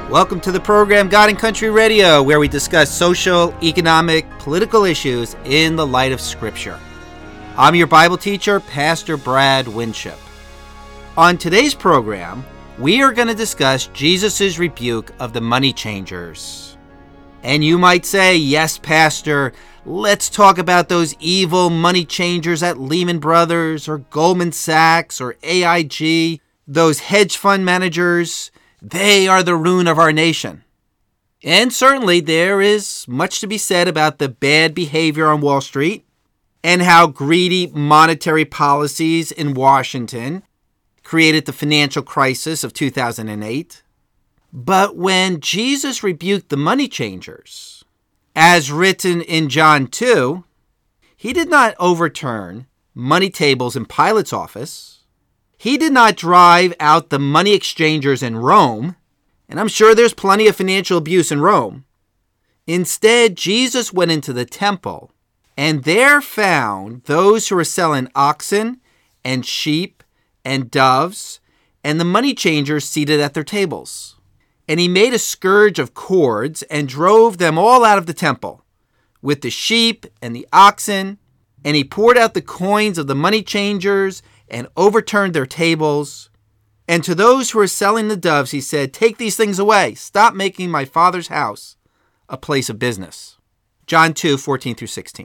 Welcome to the program God and Country Radio, where we discuss social, economic, political issues in the light of Scripture. I'm your Bible teacher, Pastor Brad Winship. On today's program, we are going to discuss Jesus' rebuke of the money changers. And you might say, yes, Pastor, let's talk about those evil money changers at Lehman Brothers or Goldman Sachs or AIG, those hedge fund managers. They are the ruin of our nation. And certainly there is much to be said about the bad behavior on Wall Street and how greedy monetary policies in Washington created the financial crisis of 2008. But when Jesus rebuked the money changers, as written in John 2, he did not overturn money tables in Pilate's office. He did not drive out the money exchangers in Rome, and I'm sure there's plenty of financial abuse in Rome. Instead, Jesus went into the temple and there found those who were selling oxen and sheep and doves and the money changers seated at their tables. And he made a scourge of cords and drove them all out of the temple with the sheep and the oxen, and he poured out the coins of the money changers and overturned their tables. And to those who were selling the doves, he said, "Take these things away. Stop making my Father's house a place of business." John 2, 14 through 16.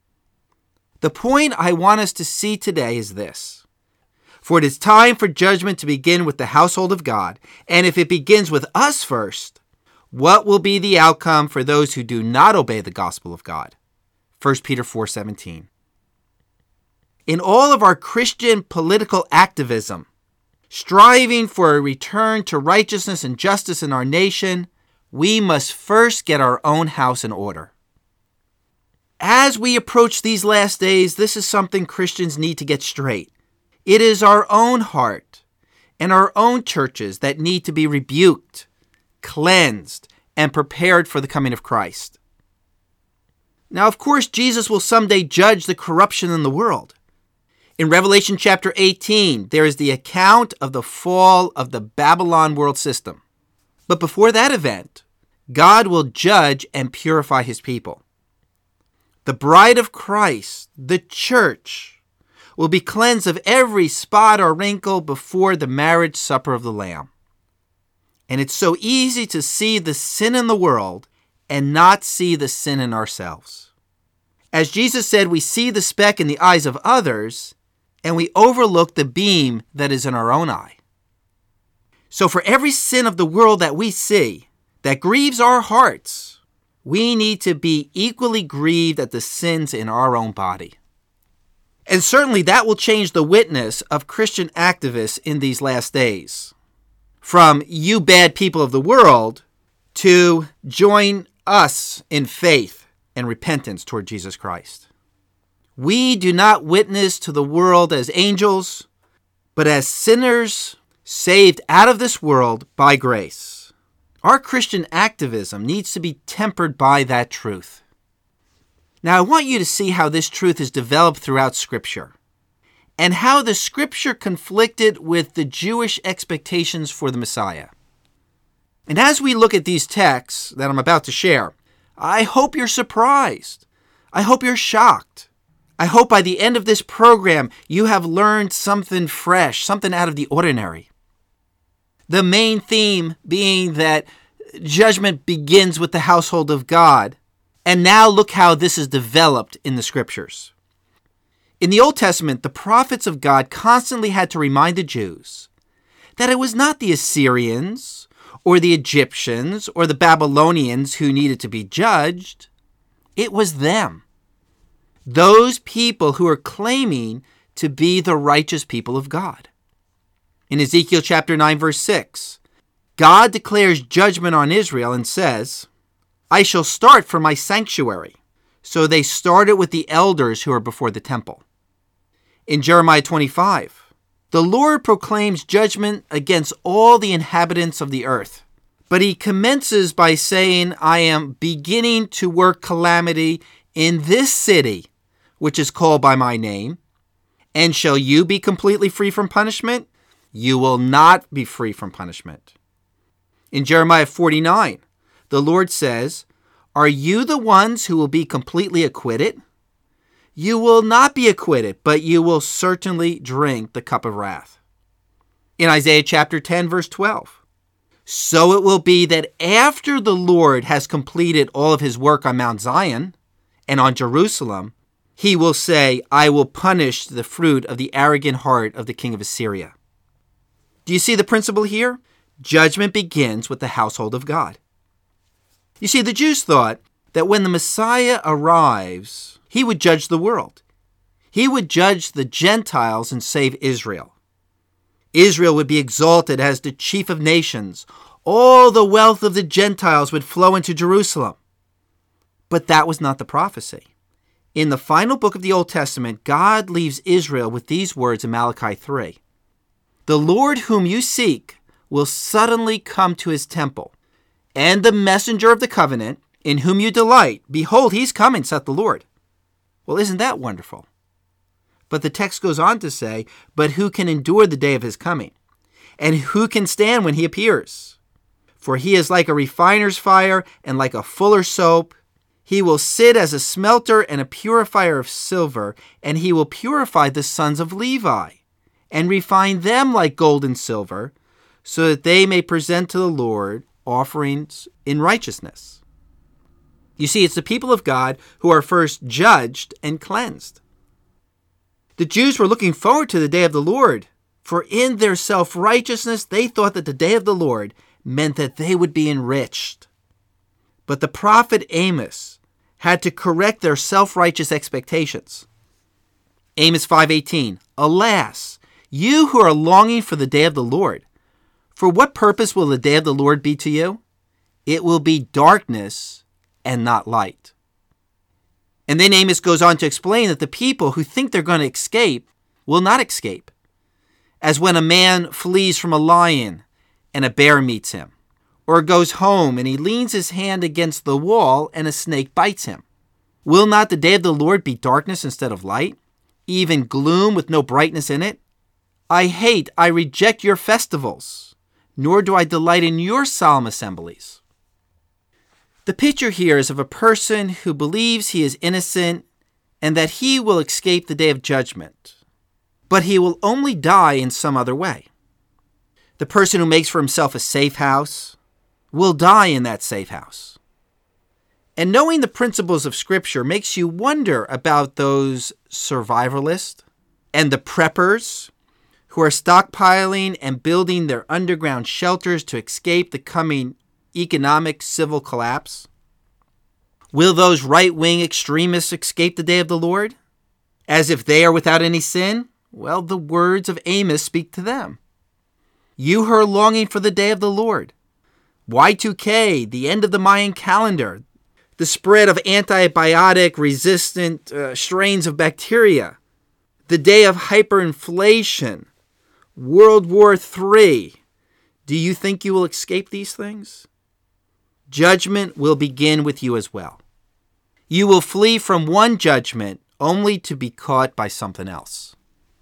The point I want us to see today is this. For it is time for judgment to begin with the household of God. And if it begins with us first, what will be the outcome for those who do not obey the gospel of God? 1 Peter 4:17. In all of our Christian political activism, striving for a return to righteousness and justice in our nation, we must first get our own house in order. As we approach these last days, this is something Christians need to get straight. It is our own heart and our own churches that need to be rebuked, cleansed, and prepared for the coming of Christ. Now, of course, Jesus will someday judge the corruption in the world. In Revelation chapter 18, there is the account of the fall of the Babylon world system. But before that event, God will judge and purify his people. The bride of Christ, the church, will be cleansed of every spot or wrinkle before the marriage supper of the Lamb. And it's so easy to see the sin in the world and not see the sin in ourselves. As Jesus said, we see the speck in the eyes of others, and we overlook the beam that is in our own eye. So for every sin of the world that we see that grieves our hearts, we need to be equally grieved at the sins in our own body. And certainly that will change the witness of Christian activists in these last days. From you bad people of the world to join us in faith and repentance toward Jesus Christ. We do not witness to the world as angels, but as sinners saved out of this world by grace. Our Christian activism needs to be tempered by that truth. Now, I want you to see how this truth is developed throughout Scripture and how the Scripture conflicted with the Jewish expectations for the Messiah. And as we look at these texts that I'm about to share, I hope you're surprised. I hope you're shocked. I hope by the end of this program, you have learned something fresh, something out of the ordinary. The main theme being that judgment begins with the household of God. And now look how this is developed in the Scriptures. In the Old Testament, the prophets of God constantly had to remind the Jews that it was not the Assyrians or the Egyptians or the Babylonians who needed to be judged. It was them. Those people who are claiming to be the righteous people of God. In Ezekiel chapter 9, verse 6, God declares judgment on Israel and says, "I shall start from my sanctuary." So they started with the elders who are before the temple. In Jeremiah 25, the Lord proclaims judgment against all the inhabitants of the earth. But he commences by saying, "I am beginning to work calamity in this city, which is called by my name. And shall you be completely free from punishment? You will not be free from punishment." In Jeremiah 49, the Lord says, "Are you the ones who will be completely acquitted? You will not be acquitted, but you will certainly drink the cup of wrath." In Isaiah chapter 10, verse 12, "So it will be that after the Lord has completed all of his work on Mount Zion and on Jerusalem, he will say, I will punish the fruit of the arrogant heart of the king of Assyria." Do you see the principle here? Judgment begins with the household of God. You see, the Jews thought that when the Messiah arrives, he would judge the world. He would judge the Gentiles and save Israel. Israel would be exalted as the chief of nations. All the wealth of the Gentiles would flow into Jerusalem. But that was not the prophecy. In the final book of the Old Testament, God leaves Israel with these words in Malachi 3. "The Lord whom you seek will suddenly come to his temple, and the messenger of the covenant, in whom you delight, behold, he's coming, saith the Lord." Well, isn't that wonderful? But the text goes on to say, "But who can endure the day of his coming? And who can stand when he appears? For he is like a refiner's fire and like a fuller's soap. He will sit as a smelter and a purifier of silver, and he will purify the sons of Levi, and refine them like gold and silver, so that they may present to the Lord offerings in righteousness." You see, it's the people of God who are first judged and cleansed. The Jews were looking forward to the day of the Lord, for in their self-righteousness, they thought that the day of the Lord meant that they would be enriched. But the prophet Amos had to correct their self-righteous expectations. Amos 5:18, "Alas, you who are longing for the day of the Lord, for what purpose will the day of the Lord be to you? It will be darkness and not light." And then Amos goes on to explain that the people who think they're going to escape will not escape. As when a man flees from a lion and a bear meets him, or goes home and he leans his hand against the wall and a snake bites him. Will not the day of the Lord be darkness instead of light, even gloom with no brightness in it? I reject your festivals, nor do I delight in your solemn assemblies. The picture here is of a person who believes he is innocent and that he will escape the day of judgment, but he will only die in some other way. The person who makes for himself a safe house will die in that safe house. And knowing the principles of Scripture makes you wonder about those survivalists and the preppers who are stockpiling and building their underground shelters to escape the coming economic civil collapse. Will those right-wing extremists escape the day of the Lord? As if they are without any sin? Well, the words of Amos speak to them. You who are longing for the day of the Lord. Y2K, the end of the Mayan calendar, the spread of antibiotic-resistant strains of bacteria, the day of hyperinflation, World War III. Do you think you will escape these things? Judgment will begin with you as well. You will flee from one judgment only to be caught by something else.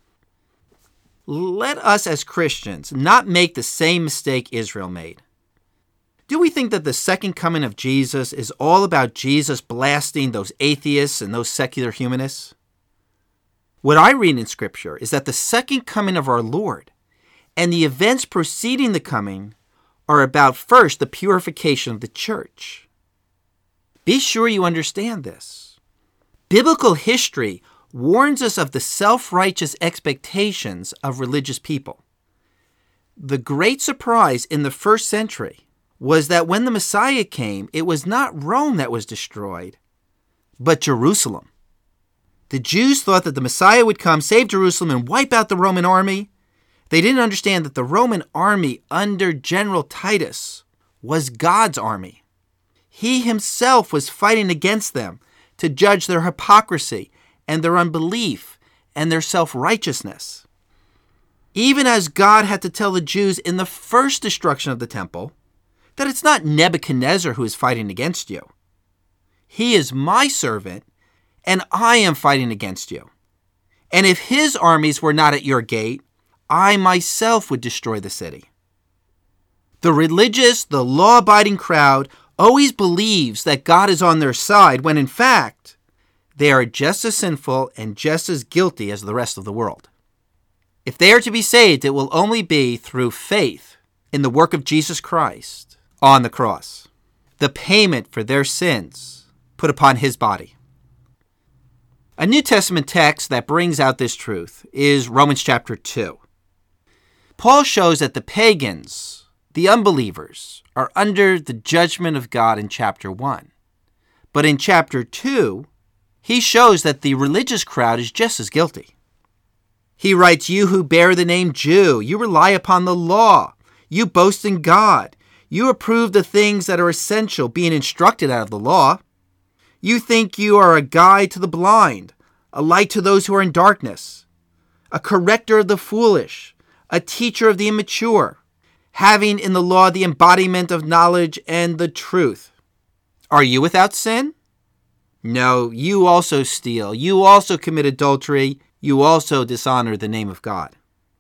Let us as Christians not make the same mistake Israel made. Do we think that the second coming of Jesus is all about Jesus blasting those atheists and those secular humanists? What I read in Scripture is that the second coming of our Lord and the events preceding the coming are about, first, the purification of the church. Be sure you understand this. Biblical history warns us of the self-righteous expectations of religious people. The great surprise in the first century was that when the Messiah came, it was not Rome that was destroyed, but Jerusalem. The Jews thought that the Messiah would come, save Jerusalem, and wipe out the Roman army. They didn't understand that the Roman army under General Titus was God's army. He himself was fighting against them to judge their hypocrisy and their unbelief and their self-righteousness. Even as God had to tell the Jews in the first destruction of the temple that it's not Nebuchadnezzar who is fighting against you. He is my servant, and I am fighting against you. And if his armies were not at your gate, I myself would destroy the city. The religious, the law-abiding crowd always believes that God is on their side when in fact, they are just as sinful and just as guilty as the rest of the world. If they are to be saved, it will only be through faith in the work of Jesus Christ on the cross, the payment for their sins put upon his body. A New Testament text that brings out this truth is Romans chapter 2. Paul shows that the pagans, the unbelievers, are under the judgment of God in chapter 1. But in chapter 2, he shows that the religious crowd is just as guilty. He writes, "You who bear the name Jew, you rely upon the law. You boast in God. You approve the things that are essential, being instructed out of the law. You think you are a guide to the blind, a light to those who are in darkness, a corrector of the foolish, a teacher of the immature, having in the law the embodiment of knowledge and the truth. Are you without sin? No, you also steal. You also commit adultery. You also dishonor the name of God."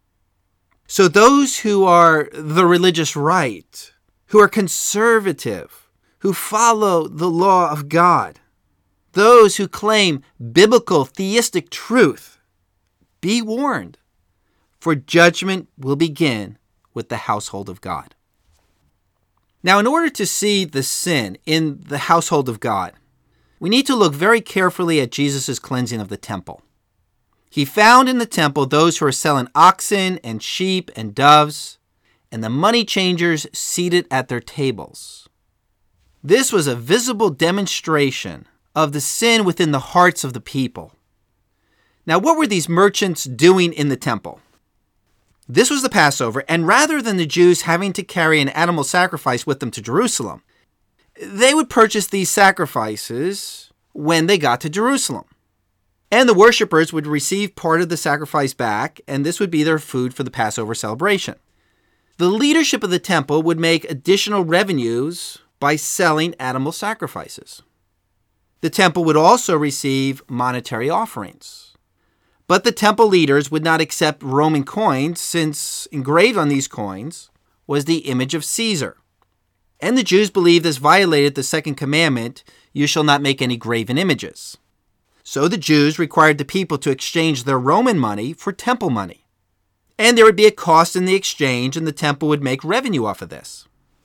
So those who are the religious right, who are conservative, who follow the law of God, those who claim biblical theistic truth, be warned, for judgment will begin with the household of God. Now, in order to see the sin in the household of God, we need to look very carefully at Jesus' cleansing of the temple. He found in the temple those who are selling oxen and sheep and doves, and the money changers seated at their tables. This was a visible demonstration of the sin within the hearts of the people. Now, what were these merchants doing in the temple? This was the Passover, and rather than the Jews having to carry an animal sacrifice with them to Jerusalem, they would purchase these sacrifices when they got to Jerusalem. And the worshipers would receive part of the sacrifice back, and this would be their food for the Passover celebration. The leadership of the temple would make additional revenues by selling animal sacrifices. The temple would also receive monetary offerings. But the temple leaders would not accept Roman coins, since engraved on these coins was the image of Caesar. And the Jews believed this violated the second commandment, "You shall not make any graven images." So the Jews required the people to exchange their Roman money for temple money. And there would be a cost in the exchange, and the temple would make revenue off of this.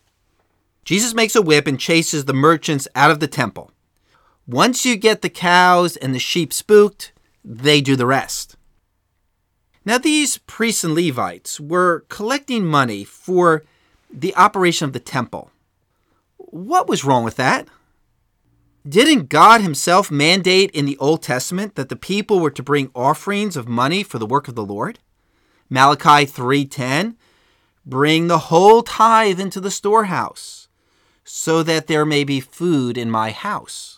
Jesus makes a whip and chases the merchants out of the temple. Once you get the cows and the sheep spooked, they do the rest. Now, these priests and Levites were collecting money for the operation of the temple. What was wrong with that? Didn't God himself mandate in the Old Testament that the people were to bring offerings of money for the work of the Lord? Malachi 3:10, "Bring the whole tithe into the storehouse, so that there may be food in my house."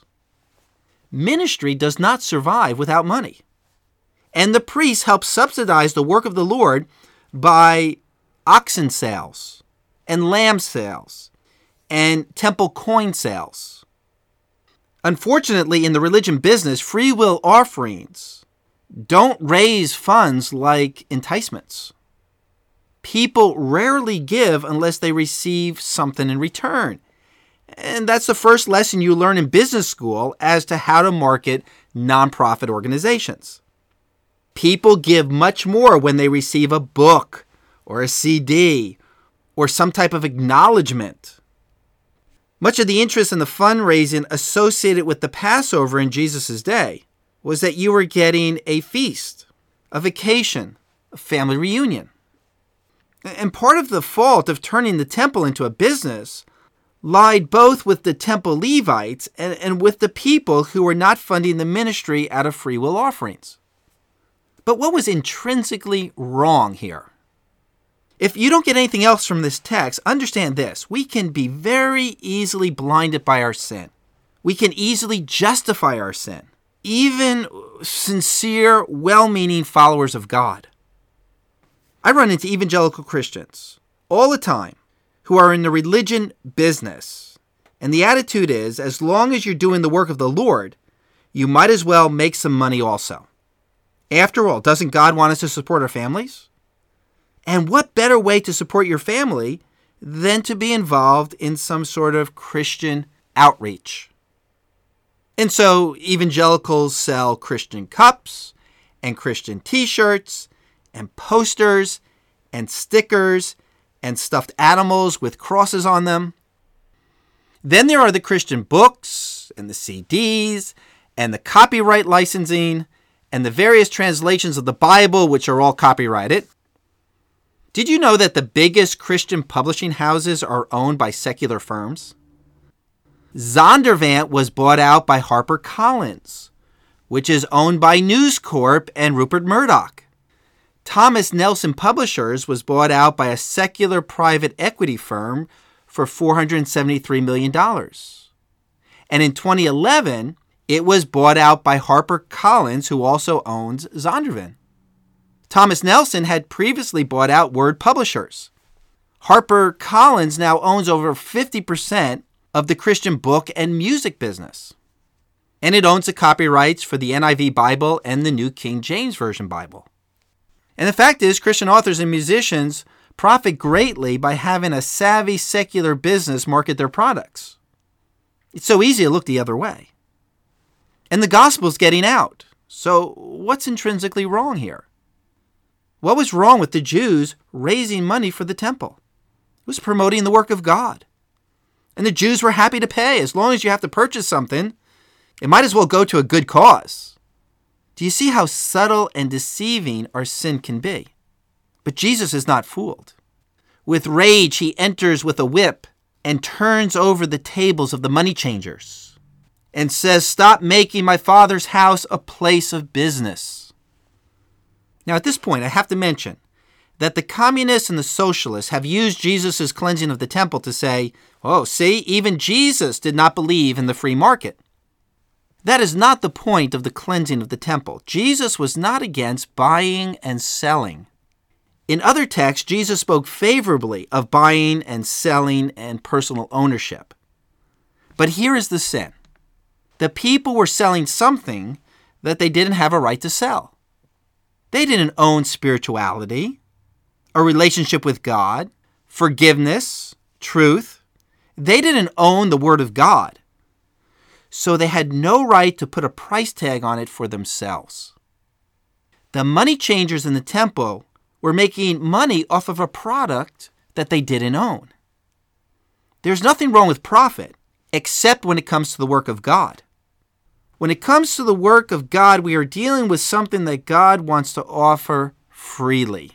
Ministry does not survive without money. And the priests help subsidize the work of the Lord by oxen sales and lamb sales and temple coin sales. Unfortunately, in the religion business, free will offerings don't raise funds like enticements. People rarely give unless they receive something in return. And that's the first lesson you learn in business school as to how to market nonprofit organizations. People give much more when they receive a book or a CD or some type of acknowledgement. Much of the interest in the fundraising associated with the Passover in Jesus' day was that you were getting a feast, a vacation, a family reunion. And part of the fault of turning the temple into a business lied both with the temple Levites and with the people who were not funding the ministry out of free will offerings. But what was intrinsically wrong here? If you don't get anything else from this text, understand this. We can be very easily blinded by our sin. We can easily justify our sin. Even sincere, well-meaning followers of God. I run into evangelical Christians all the time who are in the religion business. And the attitude is, as long as you're doing the work of the Lord, you might as well make some money also. After all, doesn't God want us to support our families? And what better way to support your family than to be involved in some sort of Christian outreach. And so evangelicals sell Christian cups and Christian t-shirts and posters and stickers and stuffed animals with crosses on them. Then there are the Christian books and the CDs and the copyright licensing and the various translations of the Bible, which are all copyrighted. Did you know that the biggest Christian publishing houses are owned by secular firms? Zondervan was bought out by HarperCollins, which is owned by News Corp and Rupert Murdoch. Thomas Nelson Publishers was bought out by a secular private equity firm for $473 million. And in 2011, it was bought out by HarperCollins, who also owns Zondervan. Thomas Nelson had previously bought out Word Publishers. HarperCollins now owns over 50% of the Christian book and music business. And it owns the copyrights for the NIV Bible and the New King James Version Bible. And the fact is, Christian authors and musicians profit greatly by having a savvy secular business market their products. It's so easy to look the other way. And the gospel's getting out. So what's intrinsically wrong here? What was wrong with the Jews raising money for the temple? It was promoting the work of God. And the Jews were happy to pay. As long as you have to purchase something, it might as well go to a good cause. Do you see how subtle and deceiving our sin can be? But Jesus is not fooled. With rage, he enters with a whip and turns over the tables of the money changers and says, "Stop making my Father's house a place of business." Now, at this point, I have to mention that the communists and the socialists have used Jesus' cleansing of the temple to say, oh, see, even Jesus did not believe in the free market. That is not the point of the cleansing of the temple. Jesus was not against buying and selling. In other texts, Jesus spoke favorably of buying and selling and personal ownership. But here is the sin. The people were selling something that they didn't have a right to sell. They didn't own spirituality, a relationship with God, forgiveness, truth. They didn't own the Word of God. So they had no right to put a price tag on it for themselves. The money changers in the temple were making money off of a product that they didn't own. There's nothing wrong with profit, except when it comes to the work of God. When it comes to the work of God, we are dealing with something that God wants to offer freely.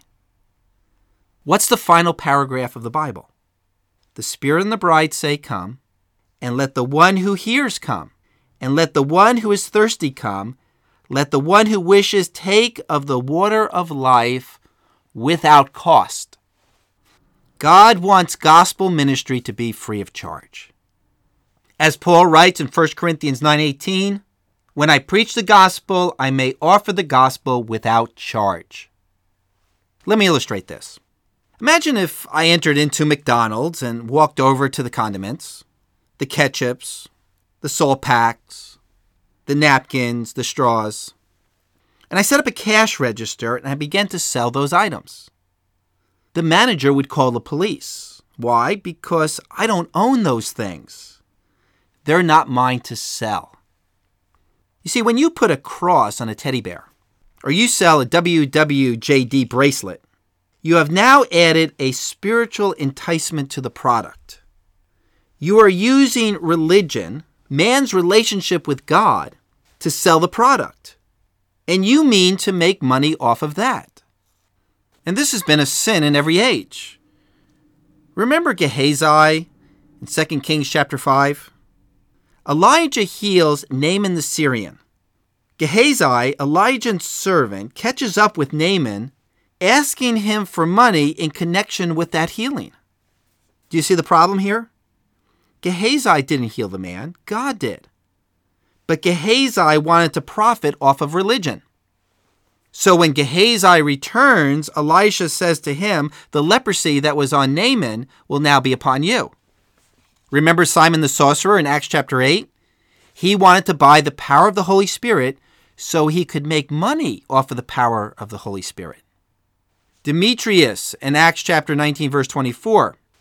What's the final paragraph of the Bible? The Spirit and the bride say, "Come," and let the one who hears come, and let the one who is thirsty come, let the one who wishes take of the water of life without cost. God wants gospel ministry to be free of charge. As Paul writes in 1 Corinthians 9:18, "When I preach the gospel, I may offer the gospel without charge." Let me illustrate this. Imagine if I entered into McDonald's and walked over to the condiments, the ketchups, the salt packs, the napkins, the straws, and I set up a cash register and I began to sell those items. The manager would call the police. Why? Because I don't own those things. They're not mine to sell. You see, when you put a cross on a teddy bear, or you sell a WWJD bracelet, you have now added a spiritual enticement to the product. You are using religion, man's relationship with God, to sell the product. And you mean to make money off of that. And this has been a sin in every age. Remember Gehazi in 2 Kings chapter 5? Elijah heals Naaman the Syrian. Gehazi, Elijah's servant, catches up with Naaman, asking him for money in connection with that healing. Do you see the problem here? Gehazi didn't heal the man. God did. But Gehazi wanted to profit off of religion. So when Gehazi returns, Elisha says to him, the leprosy that was on Naaman will now be upon you. Remember Simon the sorcerer in Acts chapter 8? He wanted to buy the power of the Holy Spirit so he could make money off of the power of the Holy Spirit. Demetrius in Acts chapter 19 verse 24.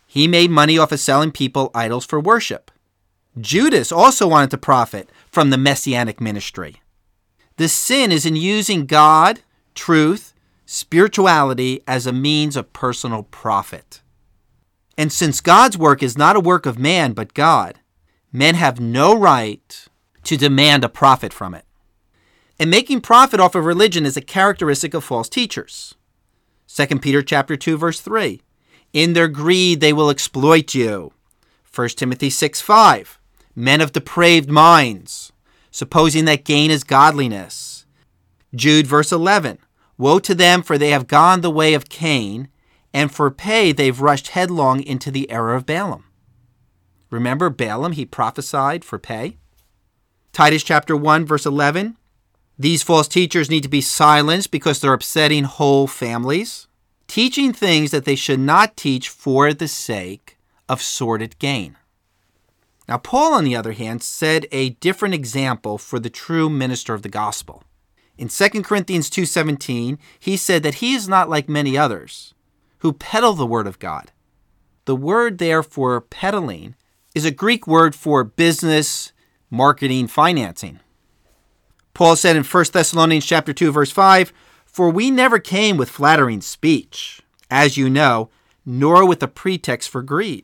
He made money off of selling people idols for worship. Judas also wanted to profit from the messianic ministry. The sin is in using God, truth, spirituality as a means of personal profit. And since God's work is not a work of man but God, men have no right to demand a profit from it. And making profit off of religion is a characteristic of false teachers. 2 Peter chapter 2, verse 3. In their greed they will exploit you. 1 Timothy 6:5. Men of depraved minds, supposing that gain is godliness. Jude verse 11. Woe to them, for they have gone the way of Cain, and for pay they've rushed headlong into the error of Balaam. Remember Balaam, he prophesied for pay? Titus chapter 1, verse 11. These false teachers need to be silenced because they're upsetting whole families, teaching things that they should not teach for the sake of sordid gain. Now, Paul, on the other hand, set a different example for the true minister of the gospel. In 2 Corinthians 2:17, he said that he is not like many others who peddle the word of God. The word there for peddling is a Greek word for business, marketing, financing. Paul said in 1 Thessalonians chapter 2, verse 5, For we never came with flattering speech, as you know, nor with a pretext for greed.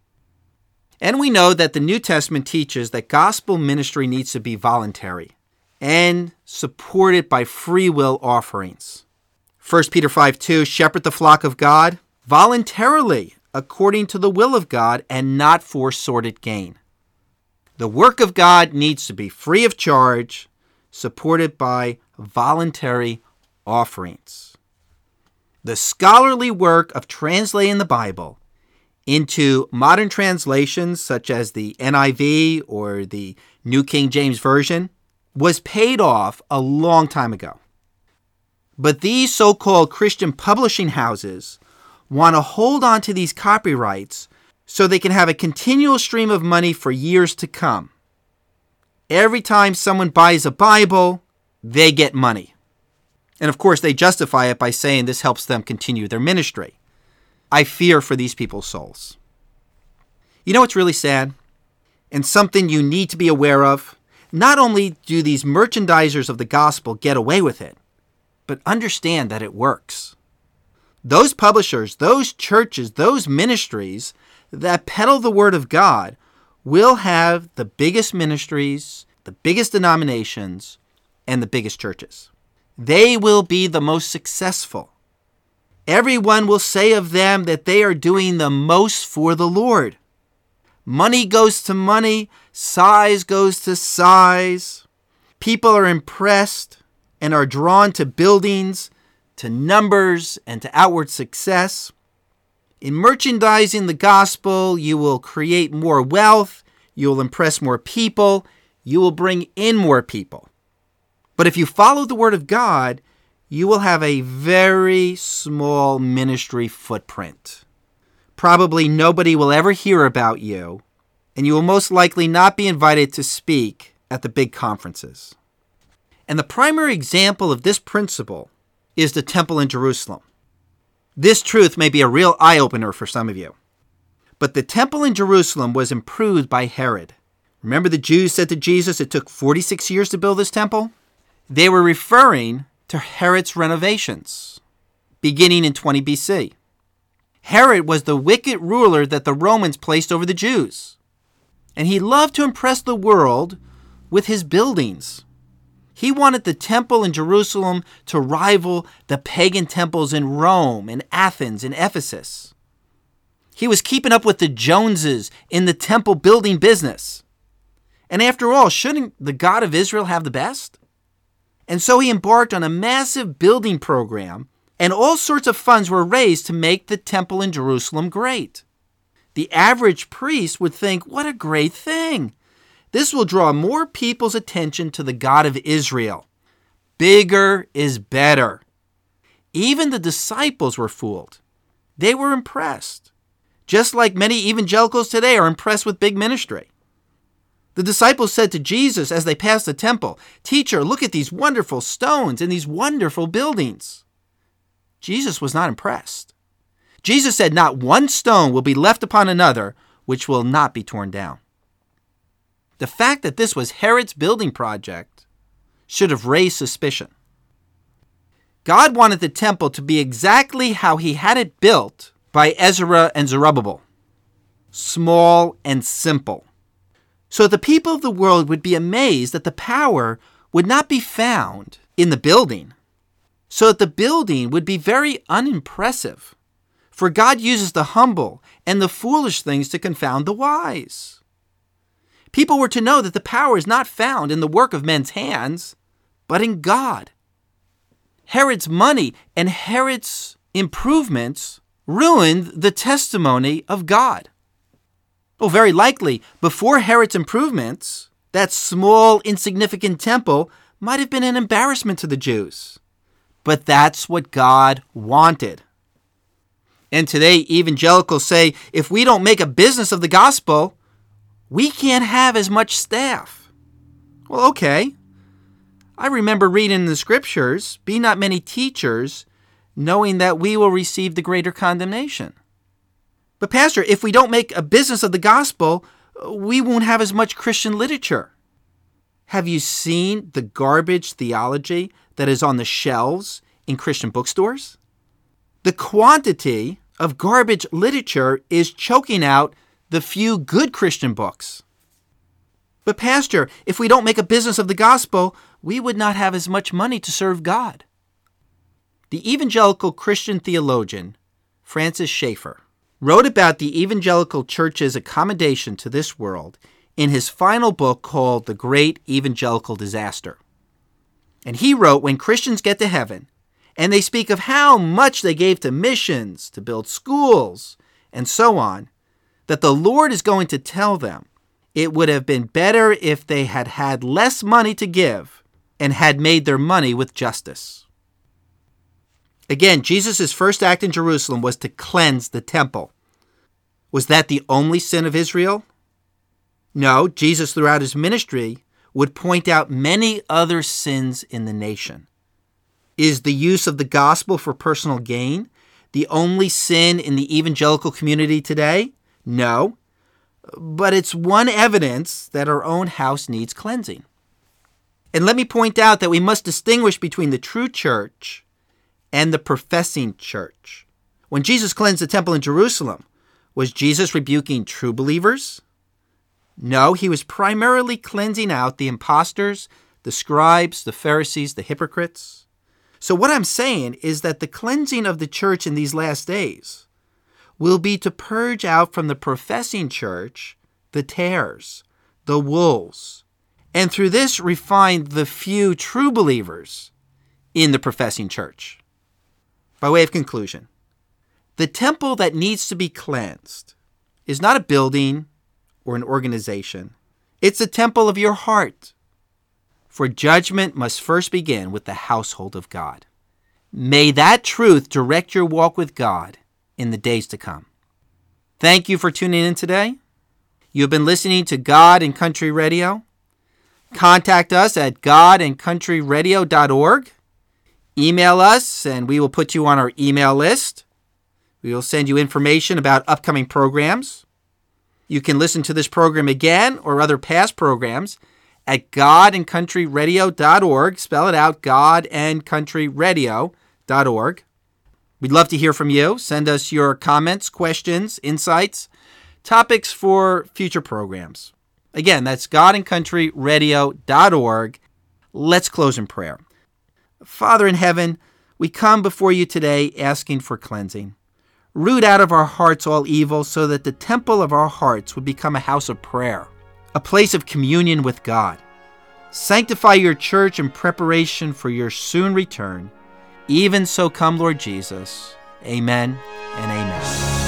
And we know that the New Testament teaches that gospel ministry needs to be voluntary and supported by free will offerings. 1 Peter 5:2, shepherd the flock of God voluntarily according to the will of God and not for sordid gain. The work of God needs to be free of charge, supported by voluntary offerings. The scholarly work of translating the Bible into modern translations such as the NIV or the New King James Version was paid off a long time ago. But these so-called Christian publishing houses want to hold on to these copyrights so they can have a continual stream of money for years to come. Every time someone buys a Bible, they get money. And of course, they justify it by saying this helps them continue their ministry. I fear for these people's souls. You know what's really sad? And something you need to be aware of? Not only do these merchandisers of the gospel get away with it, but understand that it works. Those publishers, those churches, those ministries that peddle the word of God will have the biggest ministries, the biggest denominations, and the biggest churches. They will be the most successful. Everyone will say of them that they are doing the most for the Lord. Money goes to money, size goes to size. People are impressed and are drawn to buildings, to numbers, and to outward success. In merchandising the gospel, you will create more wealth, you will impress more people, you will bring in more people. But if you follow the word of God, you will have a very small ministry footprint. Probably nobody will ever hear about you, and you will most likely not be invited to speak at the big conferences. And the primary example of this principle is the temple in Jerusalem. This truth may be a real eye-opener for some of you. But the temple in Jerusalem was improved by Herod. Remember the Jews said to Jesus it took 46 years to build this temple? They were referring to Herod's renovations, beginning in 20 BC. Herod was the wicked ruler that the Romans placed over the Jews. And he loved to impress the world with his buildings. He wanted the temple in Jerusalem to rival the pagan temples in Rome, in Athens, in Ephesus. He was keeping up with the Joneses in the temple building business. And after all, shouldn't the God of Israel have the best? And so he embarked on a massive building program, and all sorts of funds were raised to make the temple in Jerusalem great. The average priest would think, what a great thing. This will draw more people's attention to the God of Israel. Bigger is better. Even the disciples were fooled. They were impressed. Just like many evangelicals today are impressed with big ministry. The disciples said to Jesus as they passed the temple, "Teacher, look at these wonderful stones and these wonderful buildings." Jesus was not impressed. Jesus said not one stone will be left upon another which will not be torn down. The fact that this was Herod's building project should have raised suspicion. God wanted the temple to be exactly how he had it built by Ezra and Zerubbabel. Small and simple. So the people of the world would be amazed that the power would not be found in the building. So that the building would be very unimpressive. For God uses the humble and the foolish things to confound the wise. People were to know that the power is not found in the work of men's hands, but in God. Herod's money and Herod's improvements ruined the testimony of God. Oh, very likely, before Herod's improvements, that small, insignificant temple might have been an embarrassment to the Jews. But that's what God wanted. And today, evangelicals say, if we don't make a business of the gospel, we can't have as much staff. Well, okay. I remember reading in the scriptures, be not many teachers, knowing that we will receive the greater condemnation. But Pastor, if we don't make a business of the gospel, we won't have as much Christian literature. Have you seen the garbage theology that is on the shelves in Christian bookstores? The quantity of garbage literature is choking out the few good Christian books. But Pastor, if we don't make a business of the gospel, we would not have as much money to serve God. The evangelical Christian theologian, Francis Schaeffer, wrote about the evangelical church's accommodation to this world in his final book called The Great Evangelical Disaster. And he wrote, when Christians get to heaven, and they speak of how much they gave to missions, to build schools, and so on, that the Lord is going to tell them it would have been better if they had had less money to give and had made their money with justice. Again, Jesus' first act in Jerusalem was to cleanse the temple. Was that the only sin of Israel? No, Jesus throughout his ministry would point out many other sins in the nation. Is the use of the gospel for personal gain the only sin in the evangelical community today? No, but it's one evidence that our own house needs cleansing. And let me point out that we must distinguish between the true church and the professing church. When Jesus cleansed the temple in Jerusalem, was Jesus rebuking true believers? No, he was primarily cleansing out the imposters, the scribes, the Pharisees, the hypocrites. So what I'm saying is that the cleansing of the church in these last days will be to purge out from the professing church the tares, the wolves, and through this refine the few true believers in the professing church. By way of conclusion, the temple that needs to be cleansed is not a building or an organization. It's the temple of your heart. For judgment must first begin with the household of God. May that truth direct your walk with God in the days to come. Thank you for tuning in today. You have been listening to God and Country Radio. Contact us at godandcountryradio.org. Email us and we will put you on our email list. We will send you information about upcoming programs. You can listen to this program again or other past programs at godandcountryradio.org. Spell it out, godandcountryradio.org. We'd love to hear from you. Send us your comments, questions, insights, topics for future programs. Again, that's godandcountryradio.org. Let's close in prayer. Father in heaven, we come before you today asking for cleansing. Root out of our hearts all evil so that the temple of our hearts would become a house of prayer, a place of communion with God. Sanctify your church in preparation for your soon return. Even so come, Lord Jesus. Amen and amen.